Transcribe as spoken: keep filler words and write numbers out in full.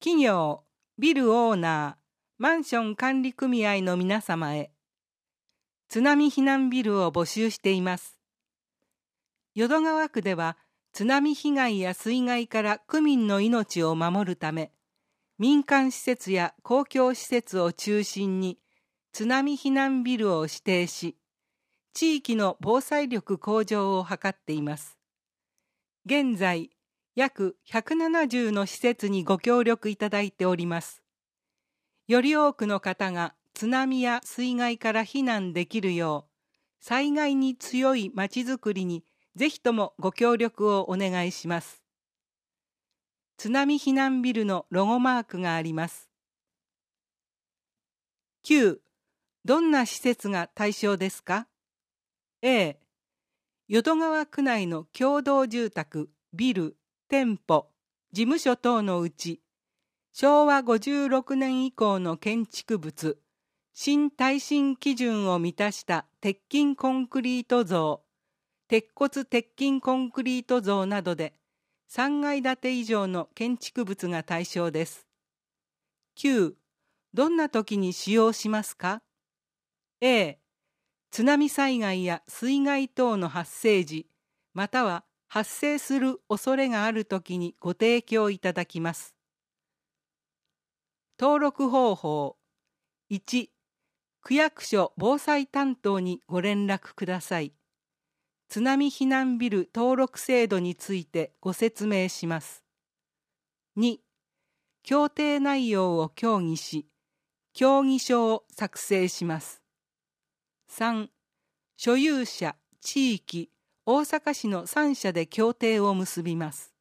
企業、ビルオーナー、マンション管理組合の皆様へ、津波避難ビルを募集しています。淀川区では、津波被害や水害から区民の命を守るため、民間施設や公共施設を中心に津波避難ビルを指定し、地域の防災力向上を図っています。現在、約ひゃくななじゅうの施設にご協力いただいております。より多くの方が津波や水害から避難できるよう、災害に強いまちづくりにぜひともご協力をお願いします。津波避難ビルのロゴマークがあります。きゅう. どんな施設が対象ですか？ A. 淀川区内の共同住宅、ビル、店舗、事務所等のうち、しょうわごじゅうろくねん以降の建築物、新耐震基準を満たした鉄筋コンクリート造、鉄骨鉄筋コンクリート造などでさんがい建て以上の建築物が対象です。きゅう. どんな時に使用しますか？ A. 津波災害や水害等の発生時、または発生する恐れがあるときにご提供いただきます。登録方法。いち. 区役所防災担当にご連絡ください。津波避難ビル登録制度についてご説明します。に. 協定内容を協議し、協議書を作成します。さん. 所有者、地域、大阪市のさんしゃで協定を結びます。